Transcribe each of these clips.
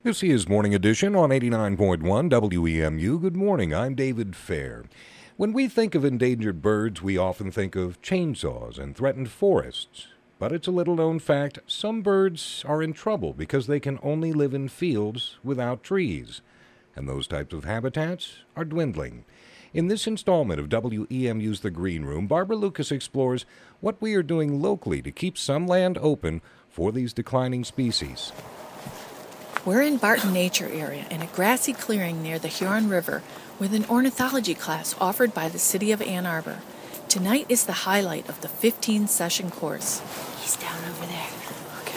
This is Morning Edition on 89.1 WEMU. Good morning, I'm David Fair. When we think of endangered birds, we often think of chainsaws and threatened forests. But it's a little-known fact, some birds are in trouble because they can only live in fields without trees. And those types of habitats are dwindling. In this installment of WEMU's The Green Room, Barbara Lucas explores what we are doing locally to keep some land open for these declining species. We're in Barton Nature Area in a grassy clearing near the Huron River with an ornithology class offered by the City of Ann Arbor. Tonight is the highlight of the 15-session course. He's down over there. Okay.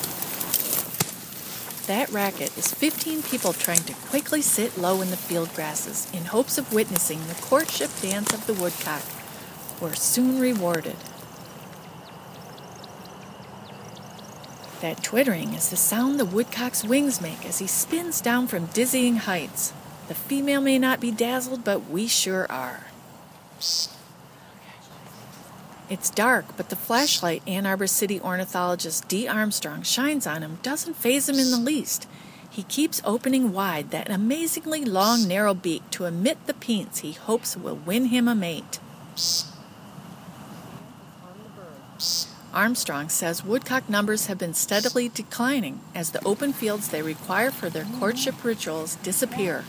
That racket is 15 people trying to quickly sit low in the field grasses in hopes of witnessing the courtship dance of the woodcock. We're soon rewarded. That twittering is the sound the woodcock's wings make as he spins down from dizzying heights. The female may not be dazzled, but we sure are. Psst. It's dark, but the flashlight Ann Arbor City ornithologist Dee Armstrong shines on him doesn't faze him in the least. He keeps opening wide that amazingly long, narrow beak to emit the peents he hopes will win him a mate. Psst. Psst. Armstrong says woodcock numbers have been steadily declining as the open fields they require for their courtship rituals disappear.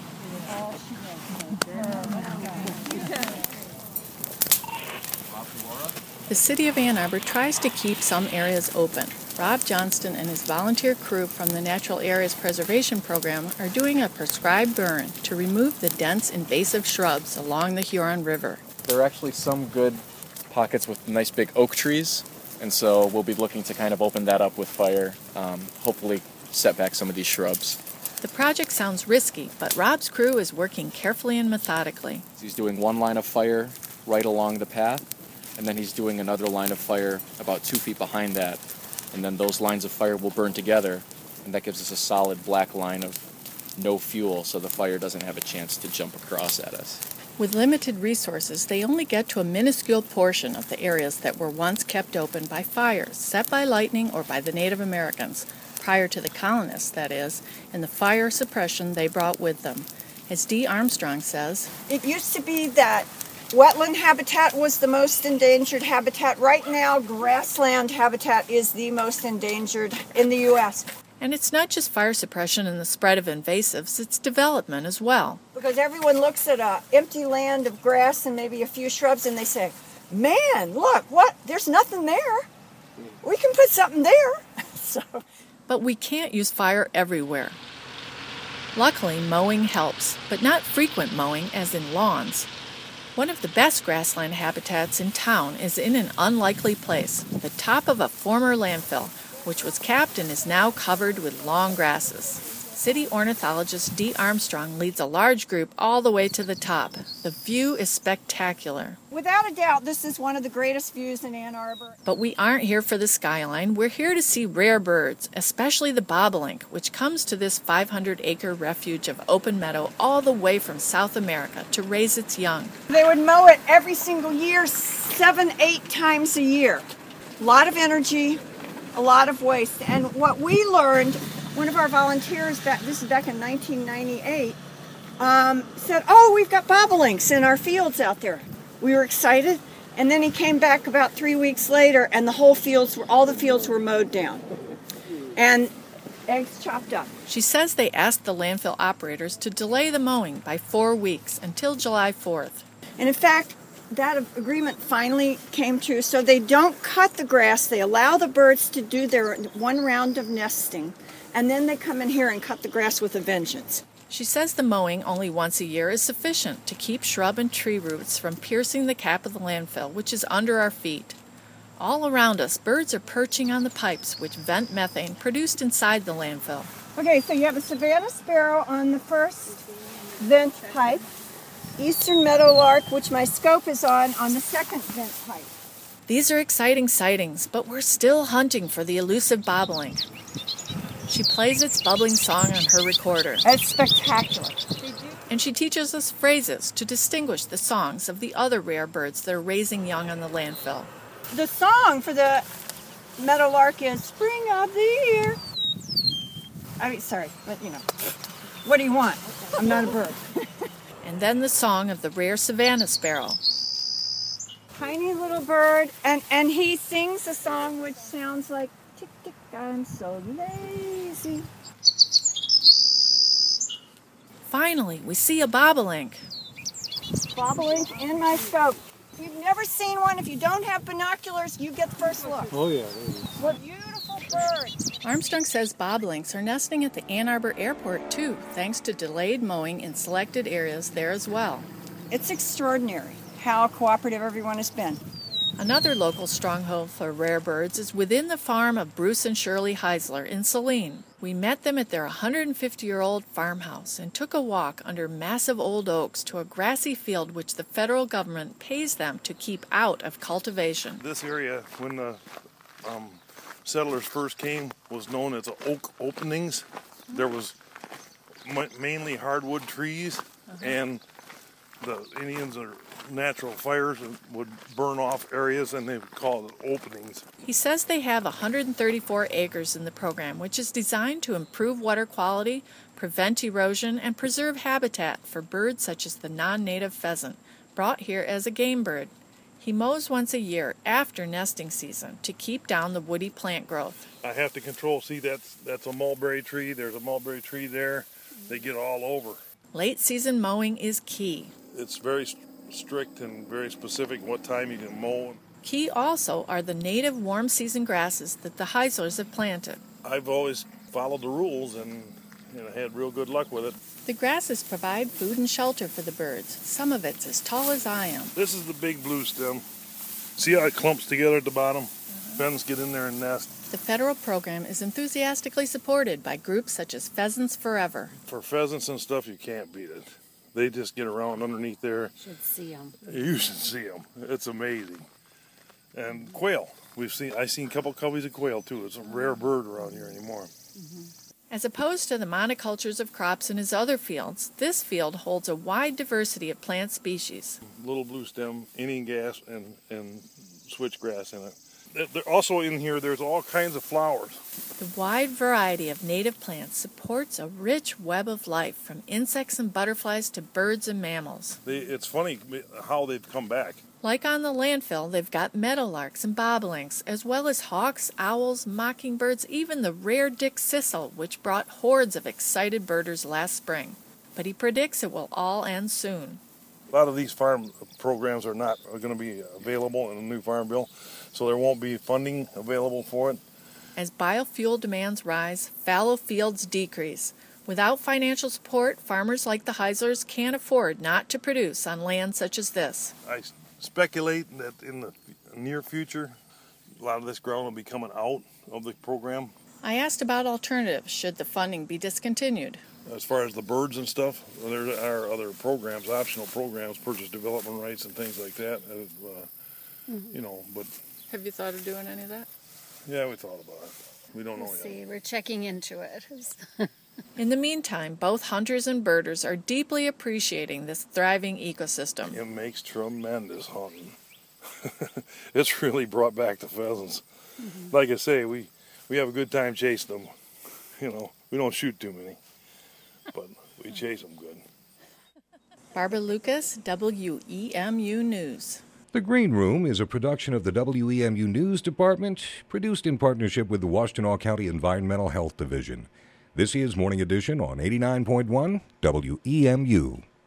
The City of Ann Arbor tries to keep some areas open. Rob Johnston and his volunteer crew from the Natural Areas Preservation Program are doing a prescribed burn to remove the dense invasive shrubs along the Huron River. There are actually some good pockets with nice big oak trees. And so we'll be looking to kind of open that up with fire, hopefully set back some of these shrubs. The project sounds risky, but Rob's crew is working carefully and methodically. He's doing one line of fire right along the path, and then he's doing another line of fire about 2 feet behind that. And then those lines of fire will burn together, and that gives us a solid black line of no fuel, so the fire doesn't have a chance to jump across at us. With limited resources, they only get to a minuscule portion of the areas that were once kept open by fires, set by lightning or by the Native Americans, prior to the colonists, that is, and the fire suppression they brought with them. As Dee Armstrong says, it used to be that wetland habitat was the most endangered habitat. Right now, grassland habitat is the most endangered in the U.S. And it's not just fire suppression and the spread of invasives, it's development as well. Because everyone looks at an empty land of grass and maybe a few shrubs and they say, man, look, what? There's nothing there. We can put something there. But we can't use fire everywhere. Luckily, mowing helps, but not frequent mowing as in lawns. One of the best grassland habitats in town is in an unlikely place, the top of a former landfill, which was capped and is now covered with long grasses. City ornithologist Dee Armstrong leads a large group all the way to the top. The view is spectacular. Without a doubt, this is one of the greatest views in Ann Arbor. But we aren't here for the skyline. We're here to see rare birds, especially the bobolink, which comes to this 500-acre refuge of open meadow all the way from South America to raise its young. They would mow it every single year, 7-8 times a year. A lot of energy, a lot of waste. And what we learned, one of our volunteers, this is back in 1998, said, oh, we've got bobolinks in our fields out there. We were excited, and then he came back about 3 weeks later, and all the fields were mowed down, and eggs chopped up. She says they asked the landfill operators to delay the mowing by 4 weeks until July 4th. And in fact, that agreement finally came true, so they don't cut the grass. They allow the birds to do their one round of nesting, and then they come in here and cut the grass with a vengeance. She says the mowing only once a year is sufficient to keep shrub and tree roots from piercing the cap of the landfill, which is under our feet. All around us, birds are perching on the pipes which vent methane produced inside the landfill. Okay, so you have a Savannah sparrow on the first vent pipe, eastern meadowlark, which my scope is on the second vent pipe. These are exciting sightings, but we're still hunting for the elusive bobolink. She plays its bubbling song on her recorder. It's spectacular. And she teaches us phrases to distinguish the songs of the other rare birds that are raising young on the landfill. The song for the meadowlark is Spring of the Year. I mean, sorry, but you know, what do you want? I'm not a bird. And then the song of the rare savanna sparrow. Tiny little bird, and he sings a song which sounds like, tick, tick, I'm so lazy. Finally, we see a bobolink. Bobolink in my scope. If you've never seen one, if you don't have binoculars, you get the first look. Oh, yeah. What beautiful bird. Armstrong says bobolinks are nesting at the Ann Arbor Airport too, thanks to delayed mowing in selected areas there as well. It's extraordinary how cooperative everyone has been. Another local stronghold for rare birds is within the farm of Bruce and Shirley Heisler in Saline. We met them at their 150-year-old farmhouse and took a walk under massive old oaks to a grassy field which the federal government pays them to keep out of cultivation. This area, when the settlers first came, was known as oak openings. There was mainly hardwood trees, and the Indians are natural fires would burn off areas, and they would call it openings. He says they have 134 acres in the program, which is designed to improve water quality, prevent erosion, and preserve habitat for birds such as the non-native pheasant, brought here as a game bird. He mows once a year after nesting season to keep down the woody plant growth. I have to control, see that's a mulberry tree, there's a mulberry tree there, they get all over. Late season mowing is key. It's very strict and very specific what time you can mow. Key also are the native warm season grasses that the Heislers have planted. I've always followed the rules and had real good luck with it. The grasses provide food and shelter for the birds. Some of it's as tall as I am. This is the big blue stem. See how it clumps together at the bottom? Pheasants get in there and nest. The federal program is enthusiastically supported by groups such as Pheasants Forever. For pheasants and stuff, you can't beat it. They just get around underneath there. Should see them. You should see them. It's amazing. And quail. I've seen a couple coveys of quail too. It's a rare bird around here anymore. As opposed to the monocultures of crops in his other fields, this field holds a wide diversity of plant species. Little blue stem, Indian grass, and switchgrass in it. Also in here, there's all kinds of flowers. The wide variety of native plants supports a rich web of life, from insects and butterflies to birds and mammals. It's funny how they've come back. Like on the landfill, they've got meadowlarks and bobolinks, as well as hawks, owls, mockingbirds, even the rare Dick Sissel, which brought hordes of excited birders last spring. But he predicts it will all end soon. A lot of these farm programs are going to be available in the new farm bill, so there won't be funding available for it. As biofuel demands rise, fallow fields decrease. Without financial support, farmers like the Heislers can't afford not to produce on land such as this. I speculate that in the near future, a lot of this ground will be coming out of the program. I asked about alternatives should the funding be discontinued. As far as the birds and stuff, there are other programs, optional programs, purchase development rights and things like that. But Have you thought of doing any of that? yeah, we thought about it. We don't know yet. See, we're checking into it. In the meantime, both hunters and birders are deeply appreciating this thriving ecosystem. It makes tremendous hunting. It's really brought back the pheasants. Like I say, we have a good time chasing them. We don't shoot too many, but we chase them good. Barbara Lucas, WEMU News. The Green Room is a production of the WEMU News Department, produced in partnership with the Washtenaw County Environmental Health Division. This is Morning Edition on 89.1 WEMU.